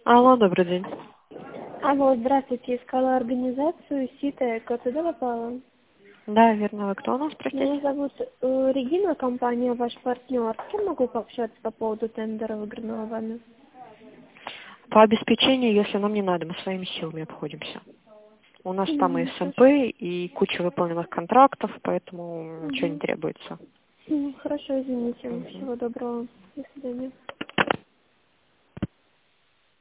Алло, добрый день. Алло, здравствуйте. Искала организацию СИТЭК. Туда попала? Да, верно. Вы кто у нас, Меня простите? зовут Регина, компания ваш партнер. С кем могу пообщаться по поводу тендера, выигранного вами? По обеспечению, если нам не надо, мы своими силами обходимся. У нас там и СМП, Хорошо. и куча выполненных контрактов, поэтому ничего не требуется. Хорошо, извините. Мгм. Всего доброго. До свидания.